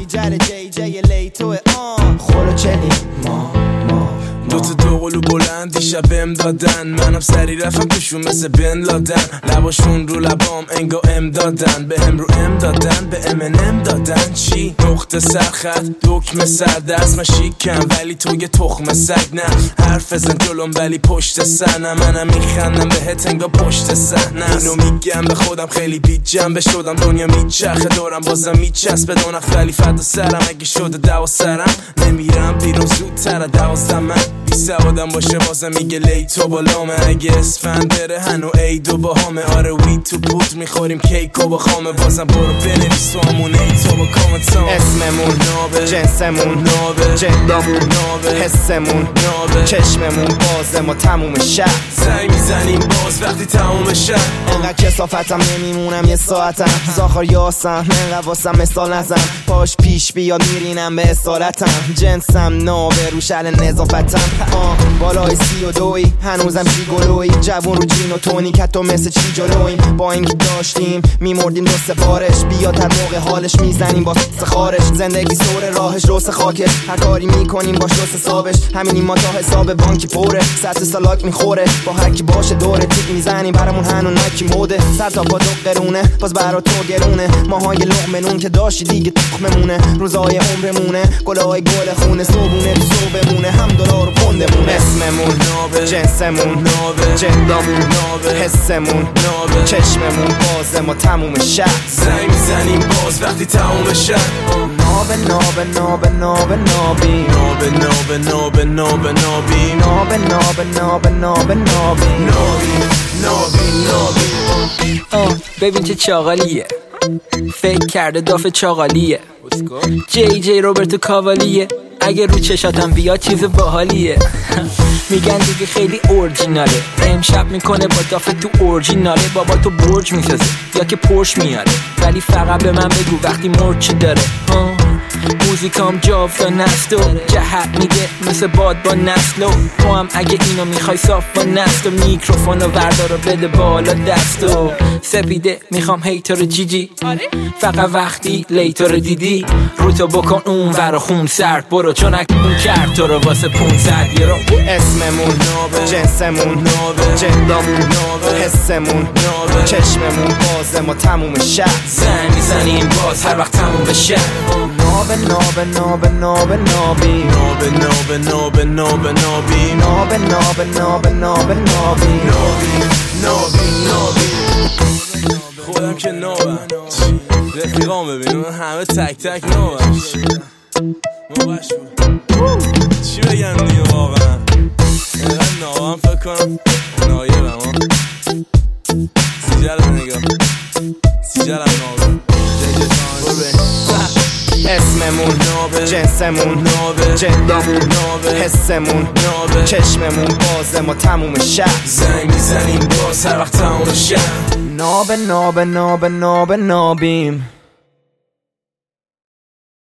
ایجر جی جی لیتوه خورو چلی ما دوتا دو قلو بلند دیشب بهم دادن، منم سری رفتم توشون مثل بن لادن، لباشون رو لبام انگا ام دادن، به هم رو ام دادن، به ام دادن. چی؟ نقطه سرخط دکمه سردست، من شیکم ولی تو یه تخم سگ. نه حرف بزن جلوم ولی پشت سنم، منم میخندم بهت انگا پشت صحنه. اینو میگم به خودم خیلی بی جنبه شدم، دنیا میچرخه دورم بازم میچسبه دونخ ولی فدا سرم، اگه شده دوا سرم نمیرم بیرون زودتر 12 من بی سوادم باشه بازم میگه لیتو بالامه، اگه اسفند بره هنو ایدو با همه. آره وی تو بود میخوریم کیکو با خامه، بازم برو بنویس تو همون ایتو با کامنتام. اسممون نابه، جنسمون نابه، جندمون نابه، حسمون نابه، چشممون بازه ما تموم شب زنگ میزنیم باز وقتی تموم شب. انقدر کسافتم نمیمونم یه ساعتم، زاخار یاسم انقدر واسم مثال نزن، پاش پیش بیاد میرینم به اصالتم، جنسم نابه روشل نظافتم. بالای 32 هنوزم چی گلوی، جوون رو جین و تونی که تو مثل چی جلویم، با اینکه داشتیم میمردیم دو سفارش، بیاد هر موقع حالش میزنیم با خارش، زندگی سور راهش روس خاکش، هر کاری میکنیم باش روس حسابش، همینیم ما تا حساب بانکی پره، سطح سالاک میخوره با هر کی باشه دوره تیک میزنیم برامون هنو نکی موده، سر تا پا دو قرونه باز برا تو گرونه، ماهای لقمه نون که داشتی دیگه تخممونه، روزای عمرمونه گلای گل خونه، صبونه تو صبحمونه هم دلار و پوندمونه. اسممون نابه، جنسمون نابه، جندمون نابه، حسمون نابه، چشممون بازه ما تموم شب زنگ میزنیم باز وقتی تموم شب. نابه نابه نابه نابه نابی، نابه نابه نابه نابه نابی، نابه نابه نابه نابه نابی، نابی نابی. ببین چه چاقالیه، فکر کرده داف چاقالیه، جی جی روبرتو کاوالیه، اگه رو چشاتم بیاد چیز باحالیه. میگن دیگه خیلی اورجیناله، امشب میکنه با داف تو اورجیناله، بابا تو برج میسازه یا که پرش میاره، ولی فقط به من بگو وقتی مرد چی داره. موزیکام جاودان است و جهت میده مثل باد با نسلو، تو هم اگه اینو میخوای صاف با نسل و میکروفونو وردار و بده بالا دستو، سپیده میخوام هیتر جیجی، فقط وقتی لیتر دیدی رو تو بکن اون ور خون سرد برو، چون اون کرد تو رو واسه 500 یورو. اسممون نابه، جنسمون نابه، جندمون نابه، حسمون نابه، چشممون بازه ما تموم شب زنگ میزنیم باز هر وقت تموم بشه. نابه نابه نابه نابه نابی، نابه نابه نابه نابه نابی، نابه نابه نابه نابه نابی، نابی نابی. خودم که نابم رفیقام ببین همه تک تک نابم، ما بش بود چی بگم دیگه واقعا اینقدر نابم فکر کنم نایبم ها. سیجرم نگاه سیجرم نابم اسممون نابه، جنسمون نابه، جندمون نابه، حسمون نابه، چشممون بازه ما تموم شب زنگ میزنیم باز هر وقت تموم شب. نابه نابه نابه نابه نابیم.